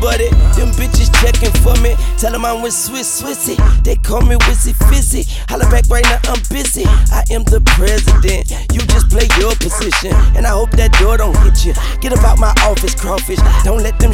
buddy. Them bitches checking for me. Tell them I'm with Swissy. They call me Wizzy Fizzy. Holla back right now, I'm busy. I am the president. You just play your position. And I hope that door don't hit you. Get about my office, crawfish. Don't let them